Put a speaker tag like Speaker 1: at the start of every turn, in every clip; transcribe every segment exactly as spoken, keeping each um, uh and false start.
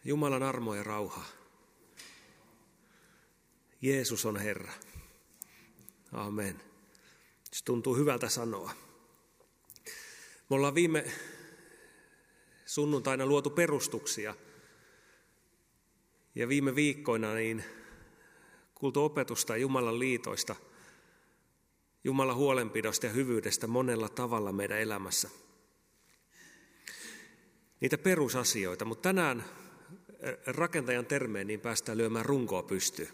Speaker 1: Jumalan armo ja rauha. Jeesus on Herra. Amen. Se tuntuu hyvältä sanoa. Me ollaan viime sunnuntaina luotu perustuksia. Ja viime viikkoina niin kuultu opetusta Jumalan liitoista, Jumalan huolenpidosta ja hyvyydestä monella tavalla meidän elämässä. Niitä perusasioita, mutta tänään rakentajan termeen niin päästään lyömään runkoa pystyyn.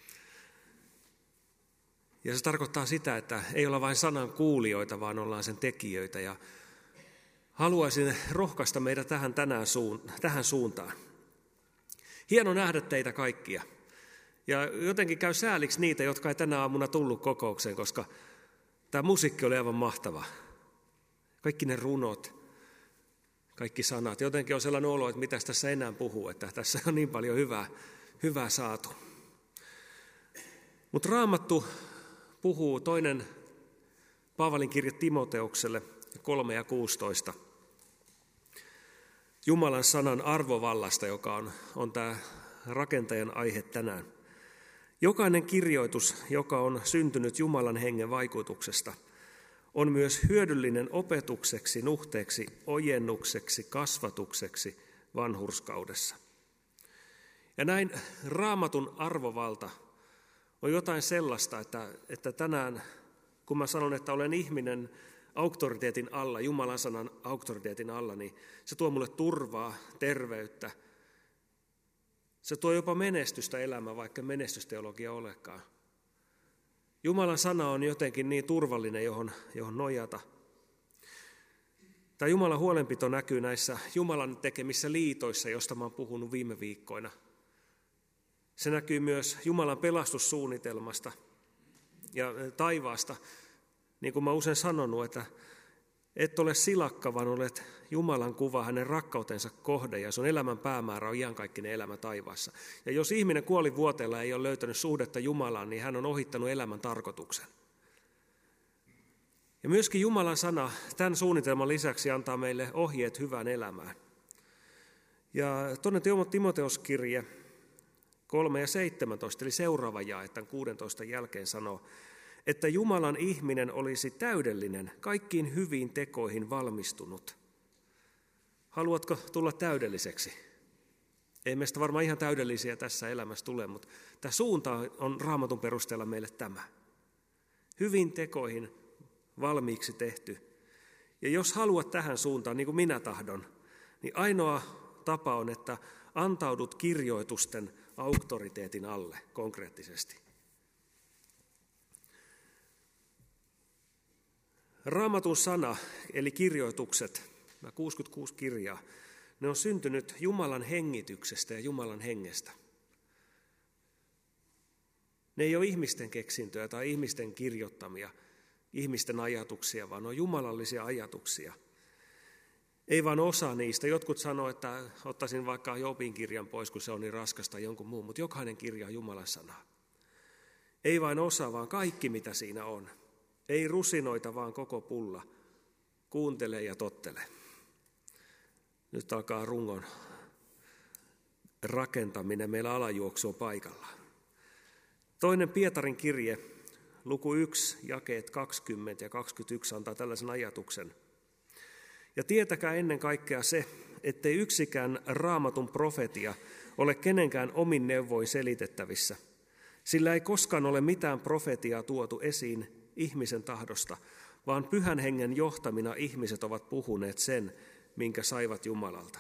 Speaker 1: Ja se tarkoittaa sitä, että ei olla vain sanan kuulijoita, vaan ollaan sen tekijöitä. Ja haluaisin rohkaista meitä tähän, tänään suun, tähän suuntaan. Hieno nähdä teitä kaikkia. Ja jotenkin käy sääliksi niitä, jotka ei tänä aamuna tullut kokoukseen, koska tämä musiikki oli aivan mahtava. Kaikki ne runot, kaikki sanat. Jotenkin on sellainen olo, että mitäs tässä enää puhuu, että tässä on niin paljon hyvää, hyvää saatu. Mutta Raamattu puhuu toinen Paavalin kirje Timoteukselle kolme ja kuusitoista. Jumalan sanan arvovallasta, joka on, on tämä rakentajan aihe tänään. Jokainen kirjoitus, joka on syntynyt Jumalan hengen vaikutuksesta, on myös hyödyllinen opetukseksi, nuhteeksi, ojennukseksi, kasvatukseksi vanhurskaudessa. Ja näin Raamatun arvovalta on jotain sellaista, että, että tänään, kun mä sanon, että olen ihminen auktoriteetin alla, Jumalan sanan auktoriteetin alla, niin se tuo mulle turvaa, terveyttä. Se tuo jopa menestystä elämään, vaikka menestysteologia olekaan. Jumalan sana on jotenkin niin turvallinen, johon, johon nojata. Tämä Jumalan huolenpito näkyy näissä Jumalan tekemissä liitoissa, joista mä oon puhunut viime viikkoina. Se näkyy myös Jumalan pelastussuunnitelmasta ja taivaasta. Niin kuin mä usein sanonut, että et ole silakka, vaan olet Jumalan kuva, hänen rakkautensa kohde, ja sun elämän päämäärä on iankaikkinen elämä taivaassa. Ja jos ihminen kuoli vuoteella ja ei ole löytänyt suhdetta Jumalaan, niin hän on ohittanut elämän tarkoituksen. Ja myöskin Jumalan sana tämän suunnitelman lisäksi antaa meille ohjeet hyvään elämään. Ja tuonne Timoteuskirje kolme ja seitsemäntoista, eli seuraava jae tämän kuudentoista jälkeen sanoo, että Jumalan ihminen olisi täydellinen, kaikkiin hyviin tekoihin valmistunut. Haluatko tulla täydelliseksi? Ei meistä varmaan ihan täydellisiä tässä elämässä tule, mutta tämä suunta on Raamatun perusteella meille tämä. Hyvin tekoihin valmiiksi tehty. Ja jos haluat tähän suuntaan, niin kuin minä tahdon, niin ainoa tapa on, että antaudut kirjoitusten auktoriteetin alle konkreettisesti. Raamatun sana, eli kirjoitukset, nämä kuusikymmentäkuusi kirjaa, ne on syntynyt Jumalan hengityksestä ja Jumalan hengestä. Ne ei ole ihmisten keksintöjä tai ihmisten kirjoittamia, ihmisten ajatuksia, vaan ne on jumalallisia ajatuksia. Ei vaan osa niistä. Jotkut sanoo, että ottaisin vaikka Jobin kirjan pois, kun se on niin raskasta jonkun muun, mutta jokainen kirja on Jumalan sanaa. Ei vain osa, vaan kaikki mitä siinä on. Ei rusinoita, vaan koko pulla. Kuuntele ja tottele. Nyt alkaa rungon rakentaminen. Meillä alajuoksu on paikallaan. Toinen Pietarin kirje, luku yksi, jakeet kaksikymmentä ja kaksikymmentäyksi antaa tällaisen ajatuksen. Ja tietäkää ennen kaikkea se, ettei yksikään Raamatun profetia ole kenenkään omin neuvoin selitettävissä. Sillä ei koskaan ole mitään profetiaa tuotu esiin ihmisen tahdosta, vaan pyhän hengen johtamina ihmiset ovat puhuneet sen, minkä saivat Jumalalta.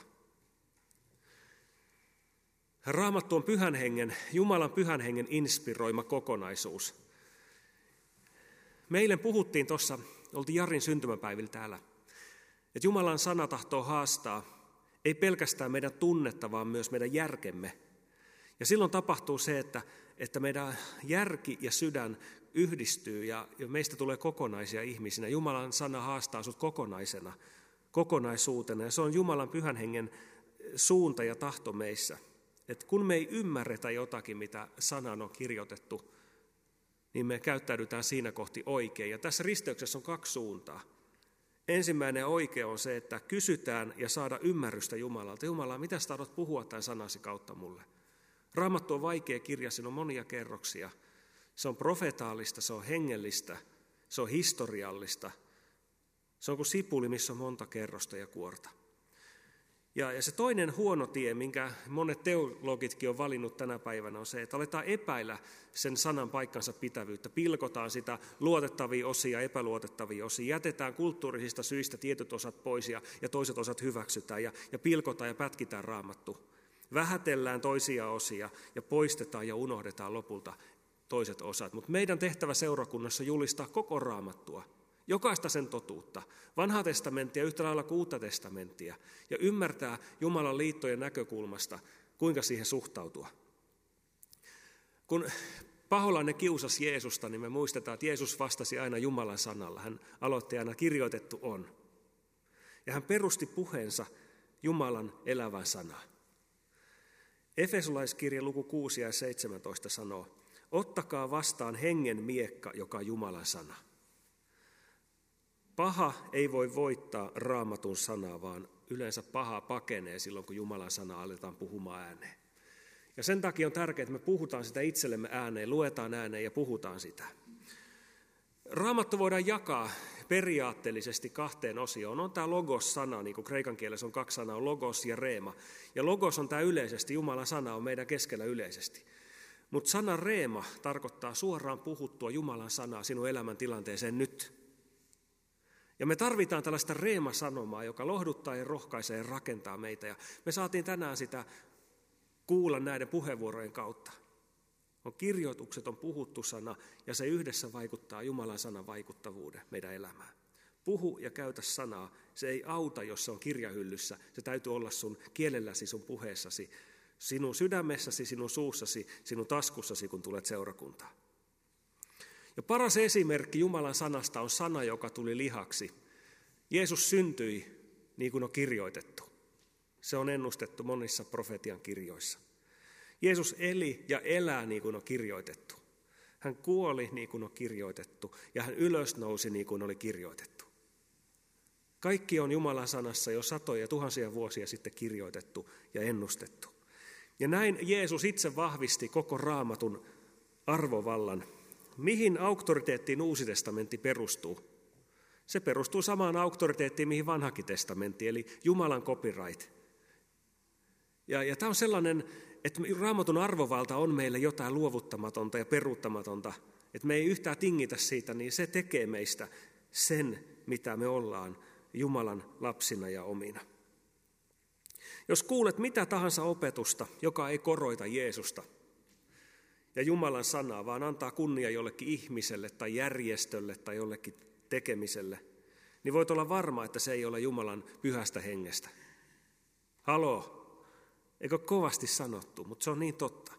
Speaker 1: Raamattu on pyhän hengen, Jumalan pyhän hengen inspiroima kokonaisuus. Meille puhuttiin tuossa, oltiin Jarin syntymäpäivillä täällä, että Jumalan sana tahtoo haastaa, ei pelkästään meidän tunnetta, vaan myös meidän järkemme. Ja silloin tapahtuu se, että, että meidän järki ja sydän yhdistyy ja, ja meistä tulee kokonaisia ihmisinä. Jumalan sana haastaa sut kokonaisena, kokonaisuutena, ja se on Jumalan pyhän hengen suunta ja tahto meissä. Että kun me ei ymmärretä jotakin, mitä sanan on kirjoitettu, niin me käyttäydytään siinä kohti oikein. Ja tässä risteyksessä on kaksi suuntaa. Ensimmäinen ja oikea on se, että kysytään ja saada ymmärrystä Jumalalta. Jumala, mitä sä tahdot puhua tämän sanasi kautta mulle? Raamattu on vaikea kirja, siinä on monia kerroksia. Se on profetaalista, se on hengellistä, se on historiallista. Se on kuin sipuli, missä on monta kerrosta ja kuorta. Ja, ja se toinen huono tie, minkä monet teologitkin on valinnut tänä päivänä, on se, että aletaan epäillä sen sanan paikkansa pitävyyttä. Pilkotaan sitä luotettavia osia, epäluotettavia osia. Jätetään kulttuurisista syistä tietyt osat pois ja, ja toiset osat hyväksytään. Ja, ja pilkotaan ja pätkitään Raamattu. Vähätellään toisia osia ja poistetaan ja unohdetaan lopulta toiset osat. Mutta meidän tehtävä seurakunnassa julistaa koko Raamattua. Jokaista sen totuutta, vanhaa testamenttia yhtä lailla kuin uutta testamenttia, ja ymmärtää Jumalan liittojen näkökulmasta, kuinka siihen suhtautua. Kun paholainen kiusasi Jeesusta, niin me muistetaan, että Jeesus vastasi aina Jumalan sanalla. Hän aloitti aina kirjoitettu on. Ja hän perusti puheensa Jumalan elävän sanaan. Efesolaiskirje luku kuusi ja seitsemäntoista sanoo, ottakaa vastaan hengen miekka, joka on Jumalan sana. Paha ei voi voittaa Raamatun sanaa, vaan yleensä paha pakenee silloin, kun Jumalan sanaa aletaan puhumaan ääneen. Ja sen takia on tärkeää, että me puhutaan sitä itsellemme ääneen, luetaan ääneen ja puhutaan sitä. Raamattu voidaan jakaa periaatteellisesti kahteen osioon. On tämä logos-sana, niin kuin kreikan kielessä on kaksi sanaa, on logos ja reema. Ja logos on tämä yleisesti, Jumalan sana on meidän keskellä yleisesti. Mutta sana reema tarkoittaa suoraan puhuttua Jumalan sanaa sinun elämäntilanteeseen nyt. Ja me tarvitaan tällaista reema-sanomaa, joka lohduttaa ja rohkaisee ja rakentaa meitä. Ja me saatiin tänään sitä kuulla näiden puheenvuorojen kautta. On kirjoitukset, on puhuttu sana, ja se yhdessä vaikuttaa Jumalan sanan vaikuttavuuden meidän elämään. Puhu ja käytä sanaa. Se ei auta, jos se on kirjahyllyssä. Se täytyy olla sun kielelläsi, sun puheessasi, sinun sydämessäsi, sinun suussasi, sinun taskussasi, kun tulet seurakuntaan. Ja paras esimerkki Jumalan sanasta on sana, joka tuli lihaksi. Jeesus syntyi niin kuin on kirjoitettu. Se on ennustettu monissa profetian kirjoissa. Jeesus eli ja elää niin kuin on kirjoitettu. Hän kuoli niin kuin on kirjoitettu ja hän ylösnousi niin kuin oli kirjoitettu. Kaikki on Jumalan sanassa jo satoja tuhansia vuosia sitten kirjoitettu ja ennustettu. Ja näin Jeesus itse vahvisti koko Raamatun arvovallan. Mihin auktoriteettiin Uusi testamentti perustuu? Se perustuu samaan auktoriteettiin, mihin Vanhakin testamentti, eli Jumalan copyright. Ja, ja tämä on sellainen, että Raamatun arvovalta on meille jotain luovuttamatonta ja peruuttamatonta, että me ei yhtään tingitä siitä, niin se tekee meistä sen, mitä me ollaan Jumalan lapsina ja omina. Jos kuulet mitä tahansa opetusta, joka ei koroita Jeesusta ja Jumalan sanaa, vaan antaa kunnia jollekin ihmiselle tai järjestölle tai jollekin tekemiselle, niin voit olla varma, että se ei ole Jumalan pyhästä hengestä. Haloo, eikö kovasti sanottu, mutta se on niin totta.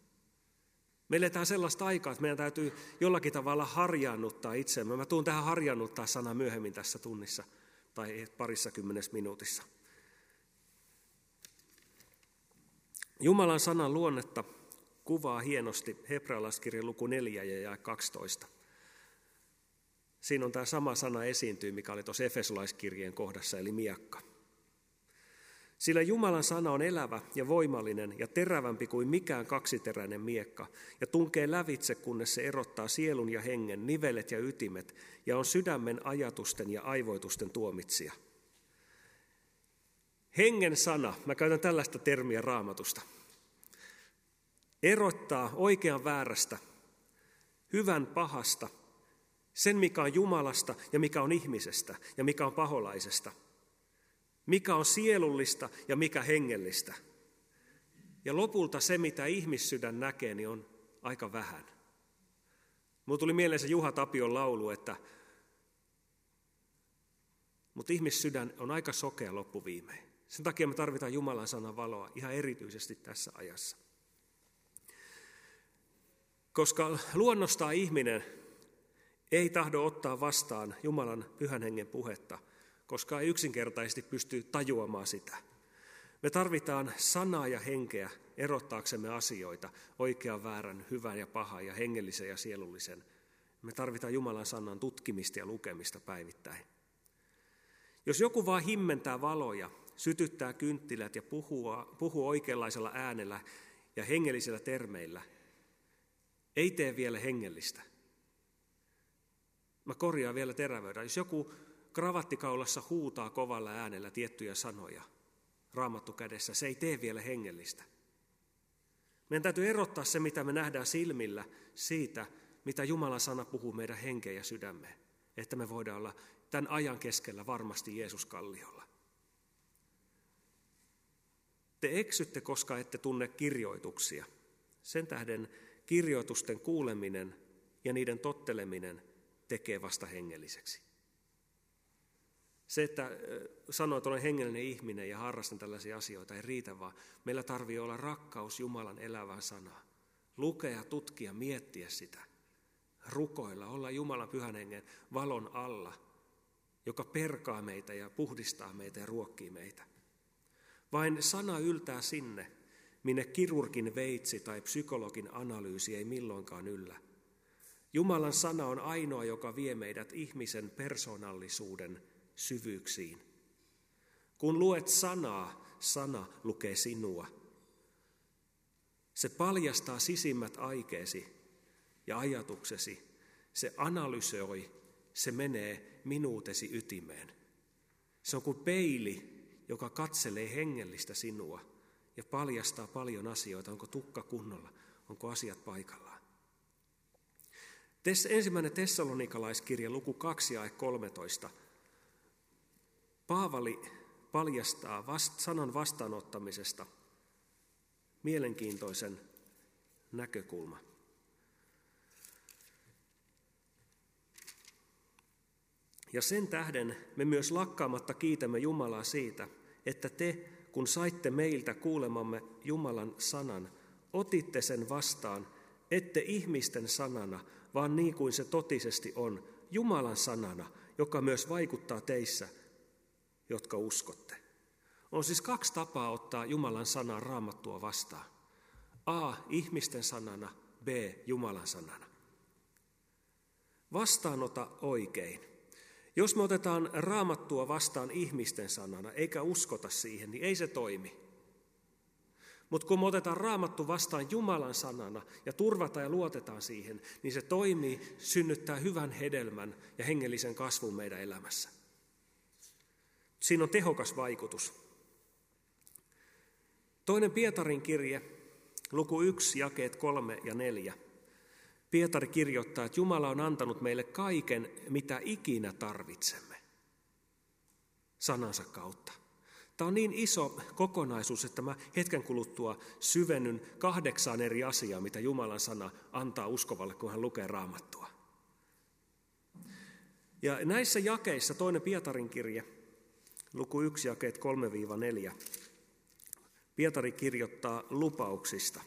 Speaker 1: Me eletään sellaista aikaa, että meidän täytyy jollakin tavalla harjaannuttaa itseämme. Mä tuun tähän harjaannuttaa sanaa myöhemmin tässä tunnissa tai parissa kymmenessä minuutissa. Jumalan sanan luonnetta kuvaa hienosti hebrealaiskirjan luku neljä ja jae kaksitoista. Siinä on tämä sama sana esiintyy, mikä oli tuossa efesolaiskirjeen kohdassa, eli miekka. Sillä Jumalan sana on elävä ja voimallinen ja terävämpi kuin mikään kaksiteräinen miekka, ja tunkee lävitse, kunnes se erottaa sielun ja hengen, nivelet ja ytimet, ja on sydämen ajatusten ja aivoitusten tuomitsija. Hengen sana, mä käytän tällaista termiä Raamatusta, erottaa oikean väärästä, hyvän pahasta, sen mikä on Jumalasta ja mikä on ihmisestä ja mikä on paholaisesta, mikä on sielullista ja mikä hengellistä. Ja lopulta se, mitä ihmissydän näkee, niin on aika vähän. Minulle tuli mieleen se Juha Tapion laulu, että mutta ihmissydän on aika sokea loppuviimein. Sen takia me tarvitaan Jumalan sanan valoa ihan erityisesti tässä ajassa. Koska luonnostaan ihminen ei tahdo ottaa vastaan Jumalan pyhän hengen puhetta, koska ei yksinkertaisesti pysty tajuamaan sitä. Me tarvitaan sanaa ja henkeä erottaaksemme asioita, oikean, väärän, hyvän ja pahan ja hengellisen ja sielullisen. Me tarvitaan Jumalan sanan tutkimista ja lukemista päivittäin. Jos joku vaan himmentää valoja, sytyttää kynttilät ja puhuu, puhuu oikeanlaisella äänellä ja hengellisillä termeillä, ei tee vielä hengellistä. Mä korjaan vielä terävöidään. Jos joku kravattikaulassa huutaa kovalla äänellä tiettyjä sanoja, Raamattu kädessä, se ei tee vielä hengellistä. Meidän täytyy erottaa se, mitä me nähdään silmillä, siitä, mitä Jumalan sana puhuu meidän henkeen ja sydämeen, että me voidaan olla tämän ajan keskellä varmasti Jeesus kalliolla. Te eksytte, koska ette tunne kirjoituksia. Sen tähden kirjoitusten kuuleminen ja niiden totteleminen tekee vasta hengelliseksi. Se, että sanoo, että olen hengellinen ihminen ja harrastan tällaisia asioita, ei riitä, vaan meillä tarvitsee olla rakkaus Jumalan elävään sanaa. Lukea, tutkia, miettiä sitä. Rukoilla, olla Jumalan pyhän hengen valon alla, joka perkaa meitä ja puhdistaa meitä ja ruokkii meitä. Vain sana yltää sinne, minne kirurgin veitsi tai psykologin analyysi ei milloinkaan yllä. Jumalan sana on ainoa, joka vie meidät ihmisen persoonallisuuden syvyyksiin. Kun luet sanaa, sana lukee sinua. Se paljastaa sisimmät aikeesi ja ajatuksesi. Se analysoi, se menee minuutesi ytimeen. Se on kuin peili, joka katselee hengellistä sinua ja paljastaa paljon asioita. Onko tukka kunnolla, onko asiat paikallaan. Tässä ensimmäinen tessalonikalaiskirja, luku kaksi ja kolmetoista. Paavali paljastaa vast, sanan vastaanottamisesta mielenkiintoisen näkökulman. Ja sen tähden me myös lakkaamatta kiitämme Jumalaa siitä, että te, kun saitte meiltä kuulemamme Jumalan sanan, otitte sen vastaan, ette ihmisten sanana, vaan niin kuin se totisesti on, Jumalan sanana, joka myös vaikuttaa teissä, jotka uskotte. On siis kaksi tapaa ottaa Jumalan sanaa Raamattua vastaan. A. Ihmisten sanana, B. Jumalan sanana. Vastaanota oikein. Jos me otetaan Raamattua vastaan ihmisten sanana, eikä uskota siihen, niin ei se toimi. Mutta kun me otetaan Raamattu vastaan Jumalan sanana ja turvataan ja luotetaan siihen, niin se toimii, synnyttää hyvän hedelmän ja hengellisen kasvun meidän elämässä. Siinä on tehokas vaikutus. Toinen Pietarin kirje, luku yksi, jakeet kolme ja neljä. Pietari kirjoittaa, että Jumala on antanut meille kaiken, mitä ikinä tarvitsemme, sanansa kautta. Tämä on niin iso kokonaisuus, että mä hetken kuluttua syvennyn kahdeksaan eri asiaa, mitä Jumalan sana antaa uskovalle, kun hän lukee Raamattua. Ja näissä jakeissa, toinen Pietarin kirje, luku yksi, jakeet kolme neljä, Pietari kirjoittaa lupauksista.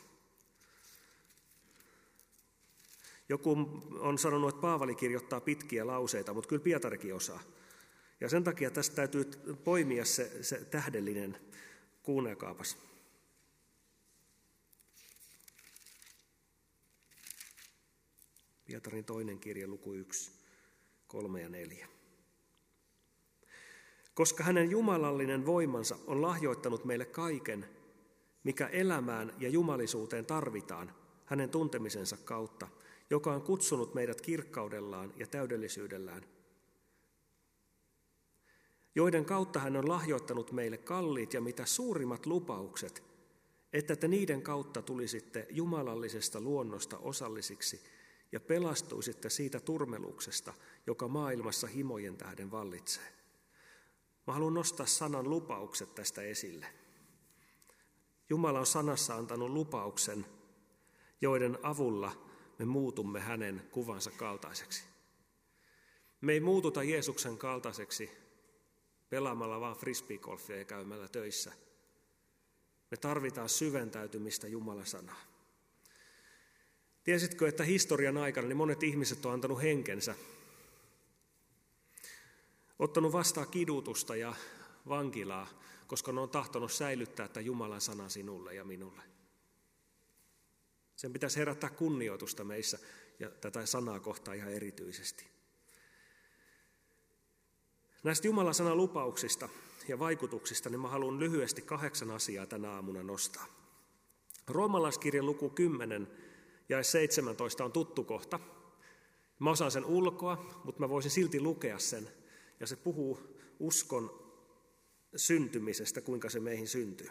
Speaker 1: Joku on sanonut, että Paavali kirjoittaa pitkiä lauseita, mutta kyllä Pietarikin osaa. Ja sen takia tästä täytyy poimia se, se tähdellinen, kuunnelkaapas. Pietarin toinen kirje, luku yksi, kolme ja neljä. Koska hänen jumalallinen voimansa on lahjoittanut meille kaiken, mikä elämään ja jumalisuuteen tarvitaan hänen tuntemisensa kautta, joka on kutsunut meidät kirkkaudellaan ja täydellisyydellään, joiden kautta hän on lahjoittanut meille kalliit ja mitä suurimmat lupaukset, että te niiden kautta tulisitte jumalallisesta luonnosta osallisiksi ja pelastuisitte siitä turmeluksesta, joka maailmassa himojen tähden vallitsee. Mä haluan nostaa sanan lupaukset tästä esille. Jumala on sanassa antanut lupauksen, joiden avulla me muutumme hänen kuvansa kaltaiseksi. Me ei muututa Jeesuksen kaltaiseksi pelaamalla vaan frisbeegolfia ja käymällä töissä. Me tarvitaan syventäytymistä Jumalan sanaa. Tiesitkö, että historian aikana niin monet ihmiset on antanut henkensä, ottanut vastaan kidutusta ja vankilaa, koska ne on tahtonut säilyttää tämän Jumalan sanan sinulle ja minulle. Sen pitäisi herättää kunnioitusta meissä ja tätä sanaa kohtaan ihan erityisesti. Näistä Jumalan sanan lupauksista ja vaikutuksista niin mä haluan lyhyesti kahdeksan asiaa tänä aamuna nostaa. Roomalaiskirjan luku kymmenen ja seitsemäntoista on tuttu kohta. Mä osaan sen ulkoa, mutta mä voisin silti lukea sen. Ja se puhuu uskon syntymisestä, kuinka se meihin syntyy.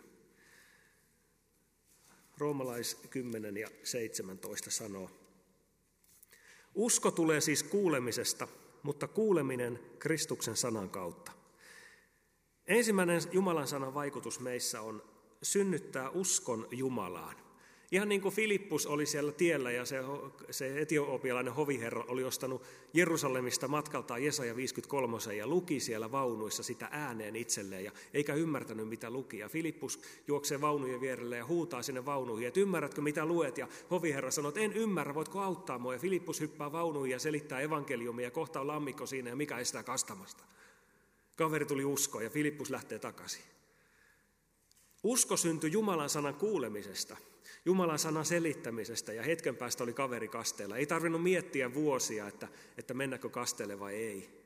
Speaker 1: Roomalais kymmenen ja seitsemäntoista sanoo. Usko tulee siis kuulemisesta, mutta kuuleminen Kristuksen sanan kautta. Ensimmäinen Jumalan sanan vaikutus meissä on synnyttää uskon Jumalaan. Ihan niin kuin Filippus oli siellä tiellä ja se, se etiopialainen hoviherra oli ostanut Jerusalemista matkaltaan Jesaja viisikymmentäkolme ja luki siellä vaunuissa sitä ääneen itselleen ja eikä ymmärtänyt mitä luki. Ja Filippus juoksee vaunujen vierelle ja huutaa sinne vaunuihin, että ymmärrätkö mitä luet? Ja hoviherra sanoo, että en ymmärrä, voitko auttaa mua? Ja Filippus hyppää vaunuihin ja selittää evankeliumia ja kohta on lammikko siinä ja mikä estää kastamasta. Kaveri tuli uskoon ja Filippus lähtee takaisin. Usko syntyi Jumalan sanan kuulemisesta, Jumalan sanan selittämisestä ja hetken päästä oli kaveri kasteella. Ei tarvinnut miettiä vuosia, että, että mennäkö kasteelle vai ei.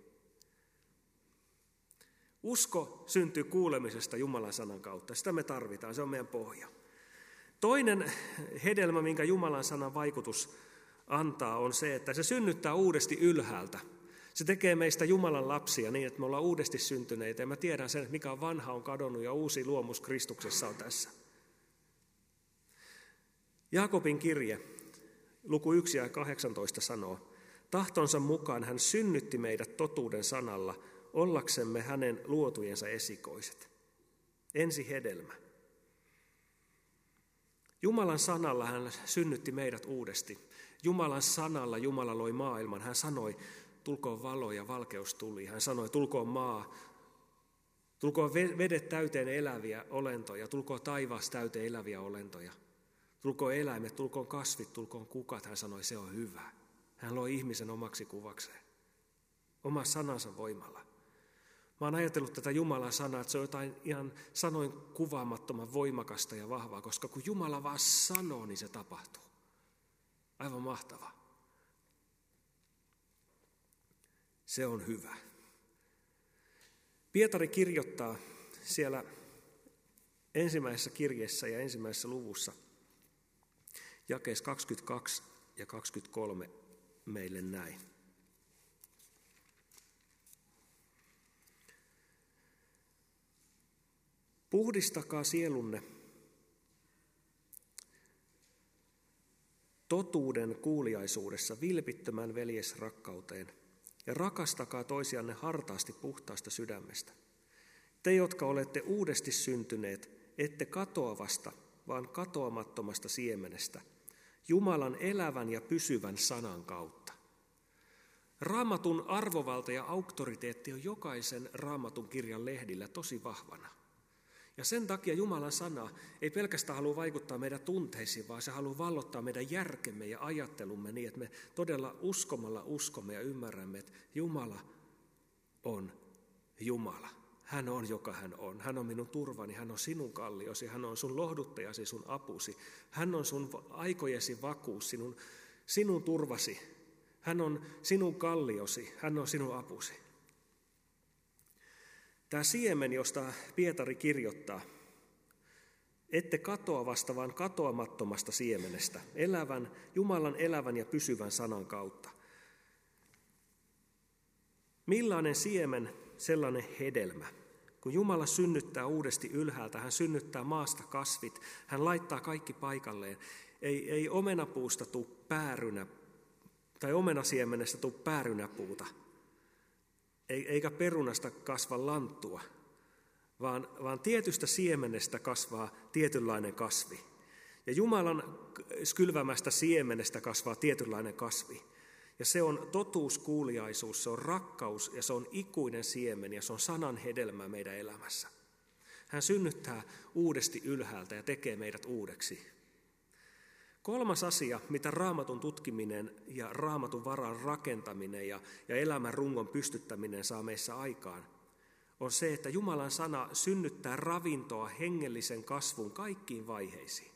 Speaker 1: Usko syntyy kuulemisesta Jumalan sanan kautta. Sitä me tarvitaan, se on meidän pohja. Toinen hedelmä, minkä Jumalan sanan vaikutus antaa, on se, että se synnyttää uudesti ylhäältä. Se tekee meistä Jumalan lapsia niin, että me ollaan uudesti syntyneitä ja mä tiedän sen, että mikä on vanha on kadonnut ja uusi luomus Kristuksessa on tässä. Jaakobin kirje, luku yksi ja kahdeksantoista sanoo, tahtonsa mukaan hän synnytti meidät totuuden sanalla, ollaksemme hänen luotujensa esikoiset. Ensi hedelmä. Jumalan sanalla hän synnytti meidät uudesti. Jumalan sanalla Jumala loi maailman. Hän sanoi, tulkoon valo ja valkeus tuli. Hän sanoi, tulkoon maa, tulkoon vedet täyteen eläviä olentoja, tulkoon taivaas täyteen eläviä olentoja. Tulkoon eläimet, tulkoon kasvit, tulkoon kukat. Hän sanoi, se on hyvä. Hän loi ihmisen omaksi kuvakseen, oma sanansa voimalla. Mä oon ajatellut tätä Jumalan sanaa, että se on jotain ihan sanoin kuvaamattoman voimakasta ja vahvaa, koska kun Jumala vaan sanoo, niin se tapahtuu. Aivan mahtavaa. Se on hyvä. Pietari kirjoittaa siellä ensimmäisessä kirjeessä ja ensimmäisessä luvussa jakeessa kaksikymmentäkaksi ja kaksikymmentäkolme meille näin. Puhdistakaa sielunne totuuden kuuliaisuudessa vilpittömän veljesrakkauteen ja rakastakaa toisianne hartaasti puhtaasta sydämestä. Te, jotka olette uudesti syntyneet, ette katoavasta, vaan katoamattomasta siemenestä, Jumalan elävän ja pysyvän sanan kautta. Raamatun arvovalta ja auktoriteetti on jokaisen Raamatun kirjan lehdillä tosi vahvana. Ja sen takia Jumalan sana ei pelkästään halua vaikuttaa meidän tunteisiin, vaan se haluaa vallottaa meidän järkemme ja ajattelumme niin, että me todella uskomalla uskomme ja ymmärrämme, että Jumala on Jumala. Hän on, joka hän on. Hän on minun turvani, hän on sinun kalliosi, hän on sun lohduttajasi, sun apusi. Hän on sun aikojesi vakuus, sinun, sinun turvasi. Hän on sinun kalliosi, hän on sinun apusi. Tämä siemen, josta Pietari kirjoittaa, ette katoavasta, vaan katoamattomasta siemenestä, elävän, Jumalan elävän ja pysyvän sanan kautta. Millainen siemen, sellainen hedelmä. Kun Jumala synnyttää uudesti ylhäältä, hän synnyttää maasta kasvit, hän laittaa kaikki paikalleen. Ei, ei omenapuusta tule päärynä, tai omenasiemenestä tule päärynäpuuta. Eikä perunasta kasva lanttua, vaan, vaan tietystä siemenestä kasvaa tietynlainen kasvi. Ja Jumalan kylvämästä siemenestä kasvaa tietynlainen kasvi. Ja se on totuuskuuliaisuus, se on rakkaus ja se on ikuinen siemen ja se on sanan hedelmä meidän elämässä. Hän synnyttää uudesti ylhäältä ja tekee meidät uudeksi. Kolmas asia, mitä Raamatun tutkiminen ja Raamatun varan rakentaminen ja, ja elämän rungon pystyttäminen saa meissä aikaan, on se, että Jumalan sana synnyttää ravintoa hengellisen kasvun kaikkiin vaiheisiin.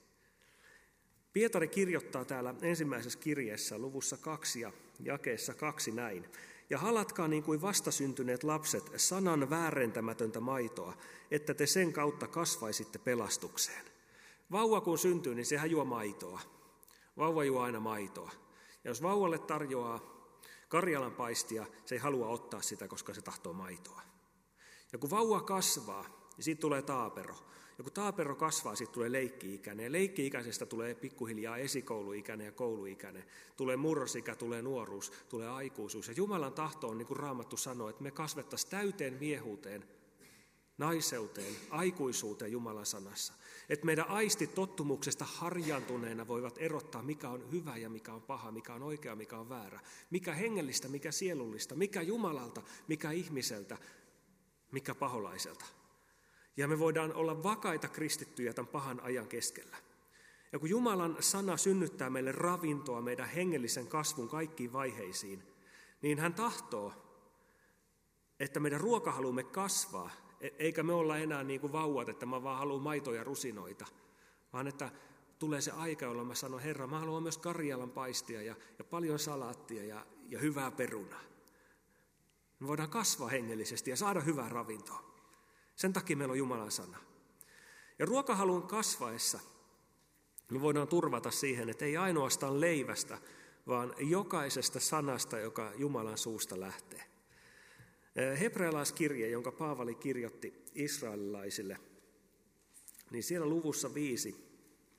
Speaker 1: Pietari kirjoittaa täällä ensimmäisessä kirjeessä luvussa kaksi ja jakeessa kaksi näin. Ja halatkaa niin kuin vastasyntyneet lapset sanan väärentämätöntä maitoa, että te sen kautta kasvaisitte pelastukseen. Vauva kun syntyy, niin sehän juo maitoa. Vauva juo aina maitoa. Ja jos vauvalle tarjoaa Karjalan paistia, se ei halua ottaa sitä, koska se tahtoo maitoa. Ja kun vauva kasvaa, niin siitä tulee taapero. Ja kun taapero kasvaa, siitä tulee leikki-ikäinen. Ja leikki-ikäisestä tulee pikkuhiljaa esikouluikäinen ja kouluikäinen. Tulee murrosikä, tulee nuoruus, tulee aikuisuus. Ja Jumalan tahto on, niin kuin Raamattu sanoo, että me kasvettaisiin täyteen miehuuteen, naiseuteen, aikuisuuteen Jumalan sanassa. Että meidän aistit tottumuksesta harjaantuneena voivat erottaa, mikä on hyvä ja mikä on paha, mikä on oikea, mikä on väärä. Mikä hengellistä, mikä sielullista, mikä Jumalalta, mikä ihmiseltä, mikä paholaiselta. Ja me voidaan olla vakaita kristittyjä tämän pahan ajan keskellä. Ja kun Jumalan sana synnyttää meille ravintoa meidän hengellisen kasvun kaikkiin vaiheisiin, niin hän tahtoo, että meidän ruokahalumme kasvaa, eikä me olla enää niin kuin vauvat, että mä vaan haluan maitoja ja rusinoita, vaan että tulee se aika, jolloin mä sanon, Herra, mä haluan myös Karjalan paistia ja, ja paljon salaattia ja, ja hyvää perunaa. Me voidaan kasvaa hengellisesti ja saada hyvää ravintoa. Sen takia meillä on Jumalan sana. Ja ruokahalun kasvaessa me voidaan turvata siihen, että ei ainoastaan leivästä, vaan jokaisesta sanasta, joka Jumalan suusta lähtee. Hebrealaiskirje, jonka Paavali kirjoitti israelilaisille, niin siellä luvussa viisi,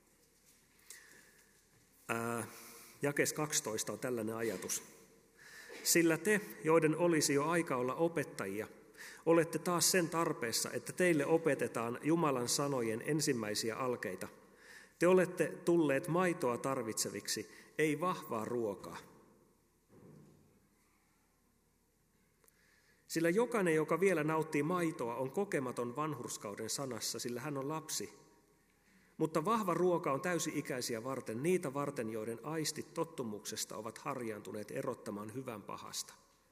Speaker 1: ää, jakes kaksitoista on tällainen ajatus. Sillä te, joiden olisi jo aika olla opettajia, olette taas sen tarpeessa, että teille opetetaan Jumalan sanojen ensimmäisiä alkeita. Te olette tulleet maitoa tarvitseviksi, ei vahvaa ruokaa. Sillä jokainen, joka vielä nauttii maitoa, on kokematon vanhurskauden sanassa, sillä hän on lapsi. Mutta vahva ruoka on täysi-ikäisiä varten, niitä varten, joiden aistit tottumuksesta ovat harjaantuneet erottamaan hyvän pahasta.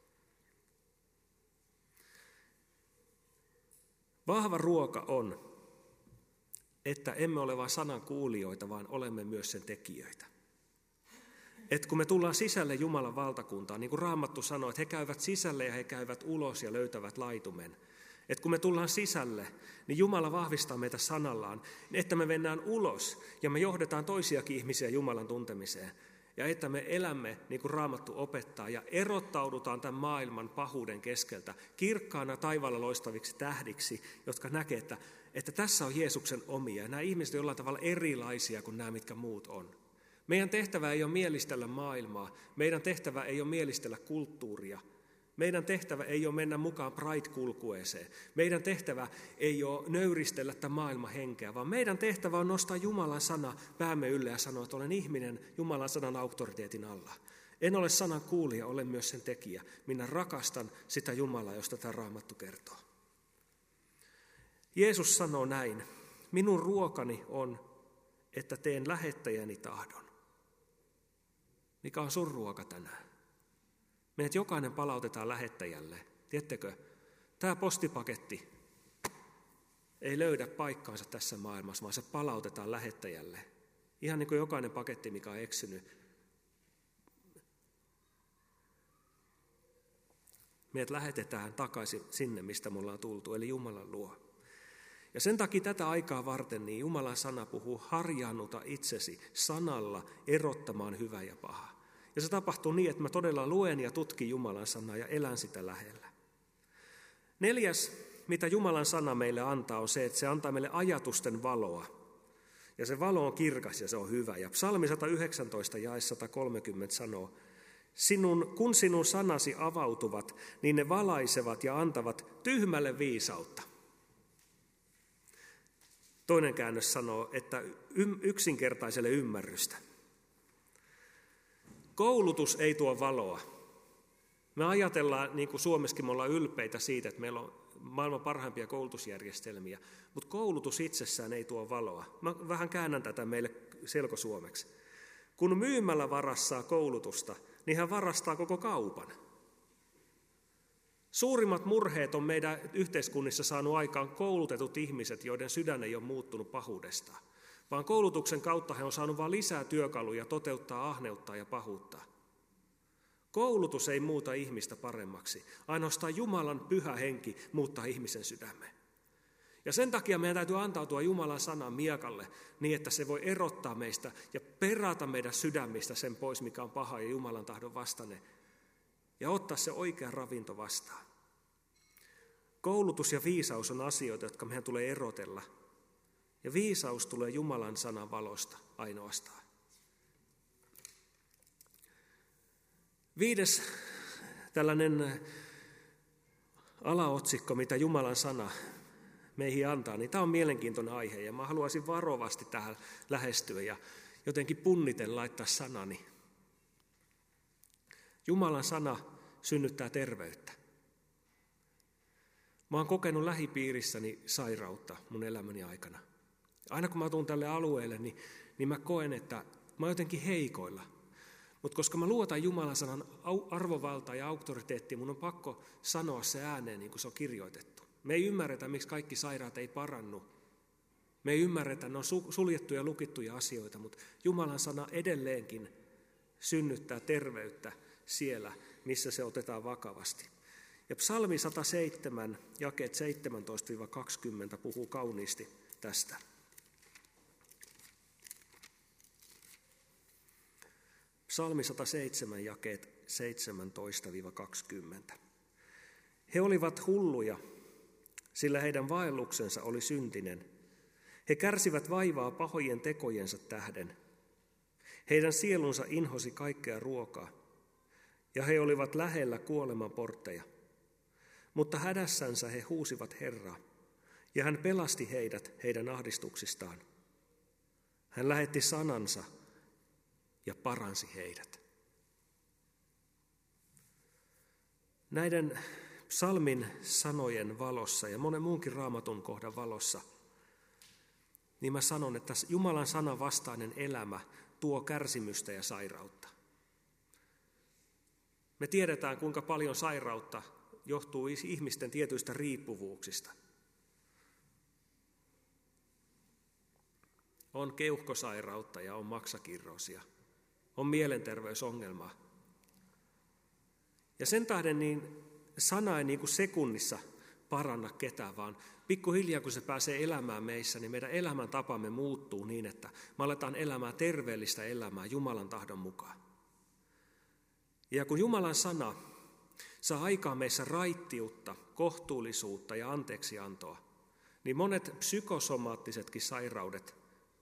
Speaker 1: Vahva ruoka on, että emme ole vain sanan kuulijoita, vaan olemme myös sen tekijöitä. Että kun me tullaan sisälle Jumalan valtakuntaan, niin kuin Raamattu sanoo, että he käyvät sisälle ja he käyvät ulos ja löytävät laitumen. Että kun me tullaan sisälle, niin Jumala vahvistaa meitä sanallaan, että me mennään ulos ja me johdetaan toisiakin ihmisiä Jumalan tuntemiseen. Ja että me elämme, niin kuin Raamattu opettaa, ja erottaudutaan tämän maailman pahuuden keskeltä kirkkaana taivaalla loistaviksi tähdiksi, jotka näkee, että, että tässä on Jeesuksen omia. Ja nämä ihmiset ovat jollain tavalla erilaisia kuin nämä, mitkä muut on. Meidän tehtävä ei ole mielistellä maailmaa, meidän tehtävä ei ole mielistellä kulttuuria. Meidän tehtävä ei ole mennä mukaan Pride-kulkueeseen. Meidän tehtävä ei ole nöyristellä tämän maailman henkeä, vaan meidän tehtävä on nostaa Jumalan sana päämme ylle ja sanoa, että olen ihminen Jumalan sanan auktoriteetin alla. En ole sanan kuulija, olen myös sen tekijä. Minä rakastan sitä Jumalaa, josta tämä Raamattu kertoo. Jeesus sanoo näin, minun ruokani on, että teen lähettäjäni tahdon. Mikä on sun ruoka tänään? Meidät jokainen palautetaan lähettäjälle. Tiedättekö, tämä postipaketti ei löydä paikkaansa tässä maailmassa, vaan se palautetaan lähettäjälle. Ihan niin kuin jokainen paketti, mikä on eksynyt. Meidät lähetetään takaisin sinne, mistä me ollaan tultu, eli Jumalan luo. Ja sen takia tätä aikaa varten niin Jumalan sana puhuu, harjaannuta itsesi sanalla erottamaan hyvä ja paha. Ja se tapahtuu niin, että mä todella luen ja tutkin Jumalan sanaa ja elän sitä lähellä. Neljäs, mitä Jumalan sana meille antaa, on se, että se antaa meille ajatusten valoa. Ja se valo on kirkas ja se on hyvä. Ja Psalmi sata yhdeksäntoista jae sata kolmekymmentä sanoo, sinun, kun sinun sanasi avautuvat, niin ne valaisevat ja antavat tyhmälle viisautta. Toinen käännös sanoo, että yksinkertaiselle ymmärrystä. Koulutus ei tuo valoa. Me ajatellaan, niin kuin Suomessakin me ollaan ylpeitä siitä, että meillä on maailman parhaimpia koulutusjärjestelmiä, mutta koulutus itsessään ei tuo valoa. Mä vähän käännän tätä meille selkosuomeksi. Kun myymällä varastaa koulutusta, niin hän varastaa koko kaupan. Suurimmat murheet on meidän yhteiskunnissa saanut aikaan koulutetut ihmiset, joiden sydän ei ole muuttunut pahuudestaan. Vaan koulutuksen kautta he on saanut vain lisää työkaluja toteuttaa ahneutta ja pahuutta. Koulutus ei muuta ihmistä paremmaksi. Ainoastaan Jumalan pyhä henki muuttaa ihmisen sydämen. Ja sen takia meidän täytyy antautua Jumalan sanan miekalle niin, että se voi erottaa meistä ja perata meidän sydämistä sen pois, mikä on paha ja Jumalan tahdon vastainen. Ja ottaa se oikea ravinto vastaan. Koulutus ja viisaus on asioita, jotka meidän tulee erotella. Ja viisaus tulee Jumalan sanan valosta ainoastaan. Viides tällainen alaotsikko, mitä Jumalan sana meihin antaa, niin tämä on mielenkiintoinen aihe. Ja mä haluaisin varovasti tähän lähestyä ja jotenkin punniten laittaa sanani. Jumalan sana synnyttää terveyttä. Mä oon kokenut lähipiirissäni sairautta mun elämäni aikana. Aina kun mä tuun tälle alueelle, niin, niin mä koen, että mä oon jotenkin heikoilla. Mutta koska mä luotan Jumalan sanan arvovaltaa ja auktoriteettia, mun on pakko sanoa se ääneen niin kuin se on kirjoitettu. Me ei ymmärretä, miksi kaikki sairaat ei parannu. Me ei ymmärretä, ne on suljettuja ja lukittuja asioita, mutta Jumalan sana edelleenkin synnyttää terveyttä siellä, missä se otetaan vakavasti. Ja psalmi sata seitsemän, jakeet seitsemäntoista kaksikymmentä puhuu kauniisti tästä. Psalmi sata seitsemän, jakeet seitsemäntoista kaksikymmentä. He olivat hulluja, sillä heidän vaelluksensa oli syntinen. He kärsivät vaivaa pahojen tekojensa tähden. Heidän sielunsa inhosi kaikkea ruokaa, ja he olivat lähellä kuoleman portteja. Mutta hädässänsä he huusivat Herraa, ja hän pelasti heidät heidän ahdistuksistaan. Hän lähetti sanansa ja paransi heidät. Näiden psalmin sanojen valossa ja monen muunkin raamatun kohdan valossa, niin mä sanon, että Jumalan sanan vastainen elämä tuo kärsimystä ja sairautta. Me tiedetään, kuinka paljon sairautta johtuu ihmisten tietyistä riippuvuuksista. On keuhkosairautta ja on maksakirroosia. On mielenterveysongelmaa. Ja sen tähden niin sana ei niin kuin sekunnissa paranna ketään, vaan pikkuhiljaa kun se pääsee elämään meissä, niin meidän elämäntapamme muuttuu niin, että me aletaan elämään terveellistä elämää Jumalan tahdon mukaan. Ja kun Jumalan sana saa aikaan meissä raittiutta, kohtuullisuutta ja anteeksiantoa, niin monet psykosomaattisetkin sairaudet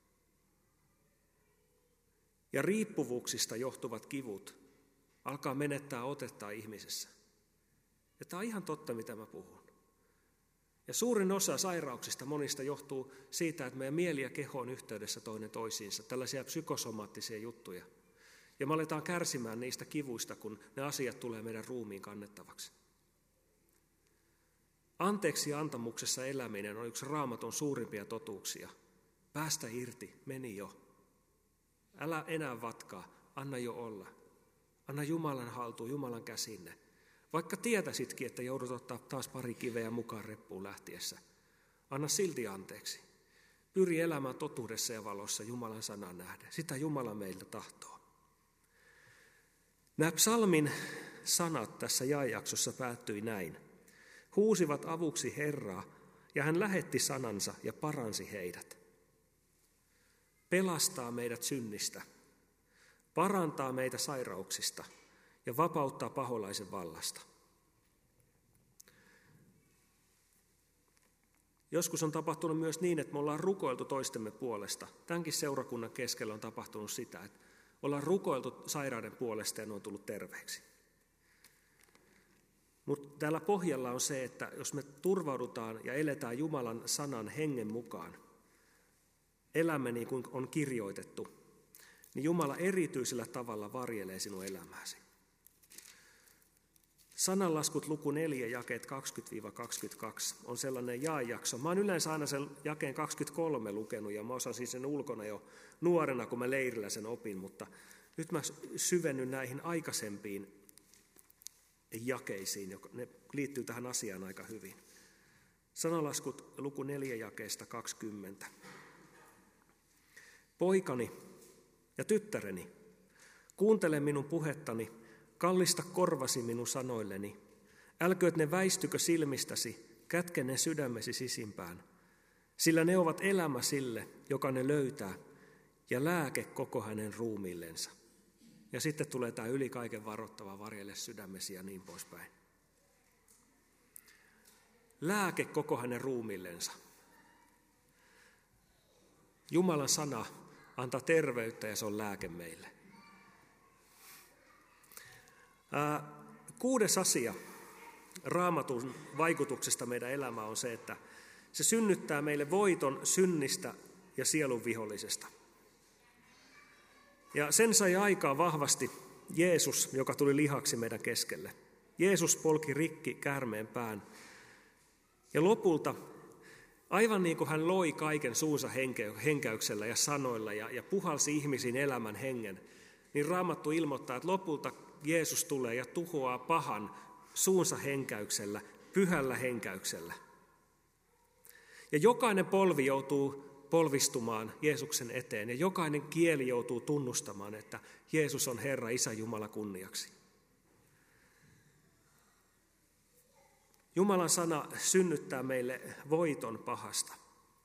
Speaker 1: ja riippuvuuksista johtuvat kivut alkaa menettää otetta ihmisessä. Ja tämä on ihan totta, mitä mä puhun. Ja suurin osa sairauksista monista johtuu siitä, että meidän mieli ja keho on yhteydessä toinen toisiinsa, tällaisia psykosomaattisia juttuja. Ja me aletaan kärsimään niistä kivuista, kun ne asiat tulee meidän ruumiin kannettavaksi. Anteeksi antamuksessa eläminen on yksi Raamatun suurimpia totuuksia. Päästä irti, meni jo. Älä enää vatkaa, anna jo olla. Anna Jumalan haltuun, Jumalan käsinne. Vaikka tietäisitkin, että joudut ottaa taas pari kiveä mukaan reppuun lähtiessä. Anna silti anteeksi. Pyri elämään totuudessa ja valossa Jumalan sanan nähden. Sitä Jumala meiltä tahtoo. Nämä psalmin sanat tässä jaejaksossa päättyi näin. Huusivat avuksi Herraa, ja hän lähetti sanansa ja paransi heidät. Pelastaa meidät synnistä, parantaa meitä sairauksista ja vapauttaa paholaisen vallasta. Joskus on tapahtunut myös niin, että me ollaan rukoiltu toistemme puolesta. Tämänkin seurakunnan keskellä on tapahtunut sitä, että ollaan rukoiltu sairauden puolesta ja ne on tullut terveeksi. Mutta täällä pohjalla on se, että jos me turvaudutaan ja eletään Jumalan sanan hengen mukaan, elämme niin kuin on kirjoitettu, niin Jumala erityisellä tavalla varjelee sinun elämääsi. Sananlaskut luku neljä, jakeet kaksikymmentä kaksikymmentäkaksi on sellainen jaejakso. Mä oon yleensä aina sen jakeen kaksikymmentäkolme lukenut ja mä osasin sen ulkona jo nuorena, kun mä leirillä sen opin, mutta nyt mä syvennyn näihin aikaisempiin jakeisiin, ne liittyy tähän asiaan aika hyvin. Sananlaskut luku neljä, jakeesta kaksikymmentä. Poikani ja tyttäreni, kuuntele minun puhettani, kallista korvasi minun sanoilleni. Älkööt ne väistykö silmistäsi, kätke ne sydämesi sisimpään. Sillä ne ovat elämä sille, joka ne löytää, ja lääke koko hänen ruumiillensa. Ja sitten tulee tämä yli kaiken varoittava varjelle sydämesi ja niin poispäin. Lääke koko hänen ruumiillensa. Jumalan sana antaa terveyttä ja se on lääke meille. Ää, kuudes asia Raamatun vaikutuksesta meidän elämään on se, että se synnyttää meille voiton synnistä ja sielun vihollisesta. Ja sen sai aikaan vahvasti Jeesus, joka tuli lihaksi meidän keskelle. Jeesus polki rikki käärmeen pään. Ja lopulta, aivan niin kuin hän loi kaiken suunsa henkäyksellä ja sanoilla ja, ja puhalsi ihmisiin elämän hengen, niin Raamattu ilmoittaa, että lopulta Jeesus tulee ja tuhoaa pahan suunsa henkäyksellä, pyhällä henkäyksellä. Ja jokainen polvi joutuu polvistumaan Jeesuksen eteen ja jokainen kieli joutuu tunnustamaan, että Jeesus on Herra, Isä Jumala kunniaksi. Jumalan sana synnyttää meille voiton pahasta.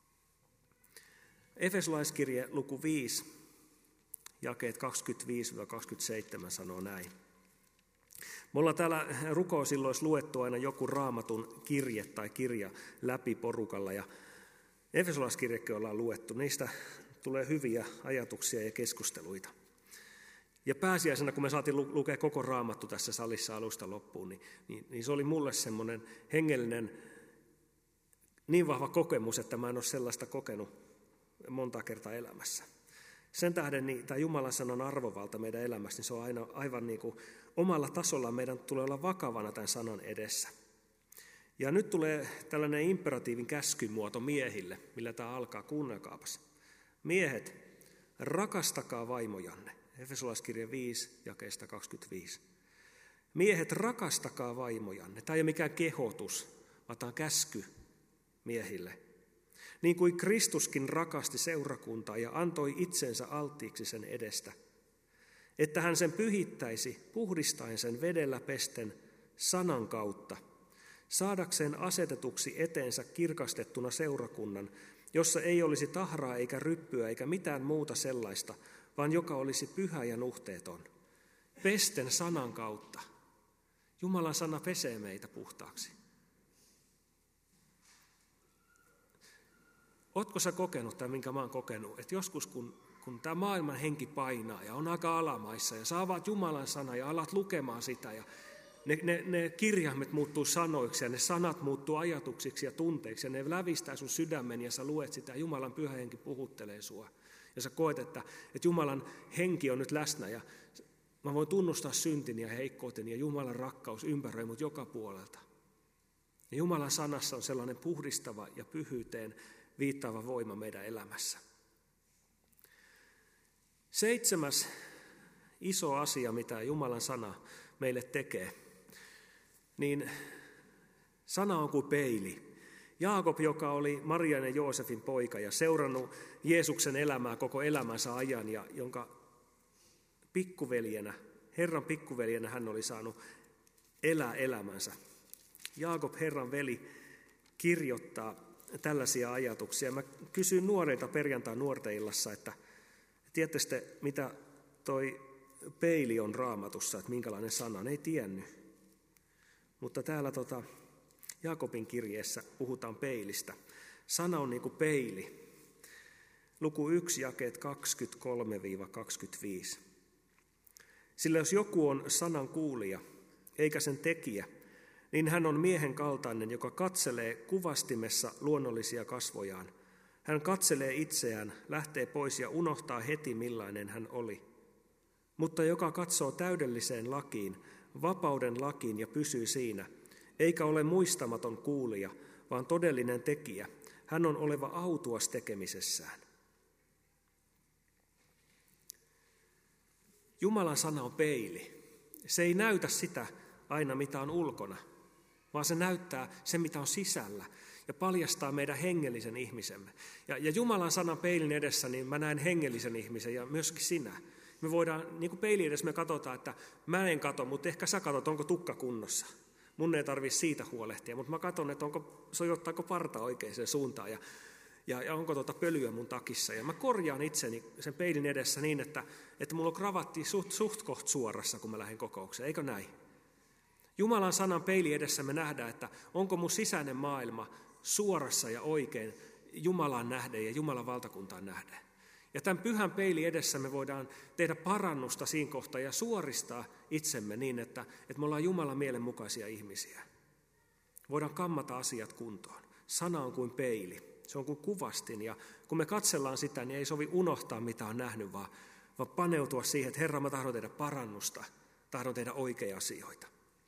Speaker 1: Efesolaiskirje luku viisi, jakeet kaksikymmentäviisi kaksikymmentäseitsemän sanoo näin. Me ollaan täällä rukousilloissa luettu aina joku Raamatun kirje tai kirja läpi porukalla ja Efesolaiskirjekin ollaan luettu. Niistä tulee hyviä ajatuksia ja keskusteluita. Ja pääsiäisenä, kun me saatiin lukea koko Raamattu tässä salissa alusta loppuun, niin, niin, niin se oli mulle semmoinen hengellinen niin vahva kokemus, että mä en ole sellaista kokenut monta kertaa elämässä. Sen tähden niin, tämä Jumalan sanan arvovalta meidän elämässä, niin se on aina, aivan niin kuin omalla tasolla meidän tulee olla vakavana tämän sanan edessä. Ja nyt tulee tällainen imperatiivin käskymuoto miehille, millä tämä alkaa, kuunnelkaapas. Miehet, rakastakaa vaimojanne. Efesolaiskirje viisi, jakeesta kaksikymmentäviisi. Miehet, rakastakaa vaimojanne. Tämä ei ole mikään kehotus, vaan tämä on käsky miehille. Niin kuin Kristuskin rakasti seurakuntaa ja antoi itsensä alttiiksi sen edestä, että hän sen pyhittäisi puhdistaen sen vedellä pesten sanan kautta, saadakseen asetetuksi eteensä kirkastettuna seurakunnan, jossa ei olisi tahraa eikä ryppyä eikä mitään muuta sellaista, vaan joka olisi pyhä ja nuhteeton. Pesten sanan kautta. Jumalan sana pesee meitä puhtaaksi. Ootko sä kokenut, tai minkä mä oon kokenut, että joskus kun, kun tämä maailman henki painaa ja on aika alamaissa ja sä avaat Jumalan sana ja alat lukemaan sitä ja ne, ne, ne kirjaimet muuttuu sanoiksi ja ne sanat muuttuu ajatuksiksi ja tunteiksi ja ne lävistää sun sydämen ja sä luet sitä ja Jumalan pyhä henki puhuttelee sua. Ja sä koet, että, että Jumalan henki on nyt läsnä ja mä voin tunnustaa syntini ja heikkouteni ja Jumalan rakkaus ympäröi mut joka puolelta. Ja Jumalan sanassa on sellainen puhdistava ja pyhyyteen viittaava voima meidän elämässä. Seitsemäs iso asia, mitä Jumalan sana meille tekee, niin sana on kuin peili. Jaakob, joka oli Marian ja Joosefin poika ja seurannut Jeesuksen elämää koko elämänsä ajan ja jonka pikkuveljenä, Herran pikkuveljenä hän oli saanut elää elämänsä. Jaakob, Herran veli, kirjoittaa tällaisia ajatuksia. Mä kysyin nuoreilta perjantain nuorteillassa, että tiedätte mitä toi peili on Raamatussa, että minkälainen sana, ne ei tiennyt. Mutta täällä tota, Jaakobin kirjeessä puhutaan peilistä. Sana on niin kuin peili. Luku yksi, jakeet kaksikymmentäkolme kaksikymmentäviisi. Sillä jos joku on sanan kuulija, eikä sen tekijä, niin hän on miehen kaltainen, joka katselee kuvastimessa luonnollisia kasvojaan. Hän katselee itseään, lähtee pois ja unohtaa heti millainen hän oli. Mutta joka katsoo täydelliseen lakiin, vapauden lakiin ja pysyy siinä, eikä ole muistamaton kuulija, vaan todellinen tekijä, hän on oleva autuas tekemisessään. Jumalan sana on peili. Se ei näytä sitä aina, mitä on ulkona, vaan se näyttää se, mitä on sisällä ja paljastaa meidän hengellisen ihmisemme. Ja, ja Jumalan sanan peilin edessä, niin mä näen hengellisen ihmisen ja myöskin sinä. Me voidaan, niin kuin peili edessä me katsotaan, että mä en katso, mutta ehkä sä katsot, onko tukka kunnossa. Mun ei tarvitse siitä huolehtia, mutta mä katson, että onko, sojottaako parta oikeaan suuntaan ja, ja, ja onko tuota pölyä mun takissa. Ja mä korjaan itseni sen peilin edessä niin, että, että mulla on kravatti suht, suht koht suorassa, kun mä lähden kokoukseen. Eikö näin? Jumalan sanan peili edessä me nähdään, että onko mun sisäinen maailma suorassa ja oikein Jumalaan nähden ja Jumalan valtakuntaan nähden. Ja tämän pyhän peili edessä me voidaan tehdä parannusta siinä kohtaa ja suoristaa itsemme niin, että, että me ollaan Jumalan mielenmukaisia ihmisiä. Voidaan kammata asiat kuntoon. Sana on kuin peili, se on kuin kuvastin ja kun me katsellaan sitä, niin ei sovi unohtaa mitä on nähnyt, vaan, vaan paneutua siihen, että Herra, mä tahdon tehdä parannusta, tahdon tehdä oikeita asioita.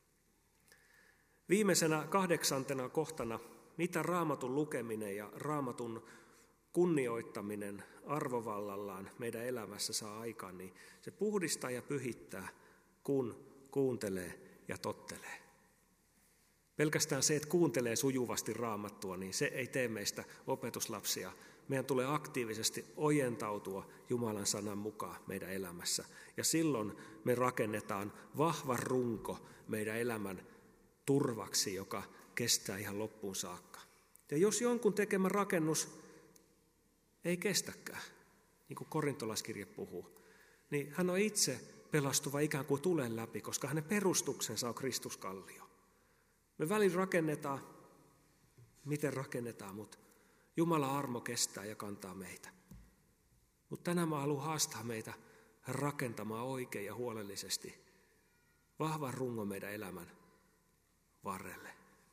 Speaker 1: Viimeisenä kahdeksantena kohtana, mitä Raamatun lukeminen ja Raamatun kunnioittaminen arvovallallaan meidän elämässä saa aikaan, niin se puhdistaa ja pyhittää, kun kuuntelee ja tottelee. Pelkästään se, että kuuntelee sujuvasti Raamattua, niin se ei tee meistä opetuslapsia. Meidän tulee aktiivisesti ojentautua Jumalan sanan mukaan meidän elämässä. Ja silloin me rakennetaan vahva runko meidän elämän turvaksi, joka kestää ihan loppuun saakka. Ja jos jonkun tekemä rakennus ei kestäkään, niin kuin korintolaiskirje puhuu, niin hän on itse pelastuva ikään kuin tulen läpi, koska hänen perustuksensa on Kristuskallio. Me välillä rakennetaan, miten rakennetaan, mutta Jumalan armo kestää ja kantaa meitä. Mutta tänään mä haluan haastaa meitä rakentamaan oikein ja huolellisesti vahvan rungon meidän elämän varrelle.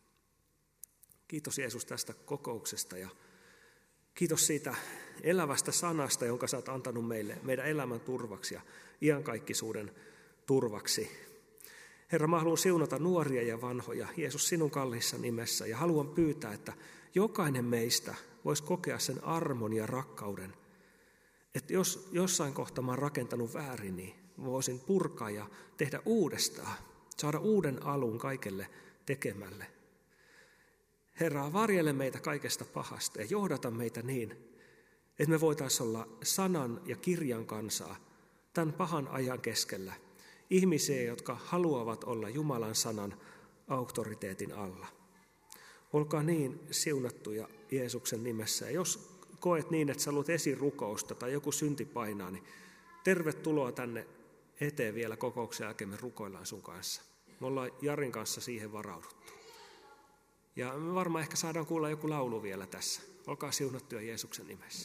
Speaker 1: Kiitos Jeesus tästä kokouksesta ja kiitos siitä elävästä sanasta, jonka sä oot antanut meille, meidän elämän turvaksi ja iankaikkisuuden turvaksi. Herra, mä haluan siunata nuoria ja vanhoja, Jeesus sinun kalliissa nimessä, ja haluan pyytää, että jokainen meistä voisi kokea sen armon ja rakkauden, että jos jossain kohtaa mä oon rakentanut väärin, niin voisin purkaa ja tehdä uudestaan, saada uuden alun kaikelle tekemälle. Herra, varjele meitä kaikesta pahasta ja johdata meitä niin, että me voitaisiin olla sanan ja kirjan kansaa tämän pahan ajan keskellä. Ihmisiä, jotka haluavat olla Jumalan sanan auktoriteetin alla. Olkaa niin siunattuja Jeesuksen nimessä. Ja jos koet niin, että sä haluat esirukousta tai joku synti painaa, niin tervetuloa tänne eteen vielä kokouksen jälkeen, me rukoillaan sun kanssa. Me ollaan Jarin kanssa siihen varauduttu. Ja me varmaan ehkä saadaan kuulla joku laulu vielä tässä. Olkaa siunattuja Jeesuksen nimessä.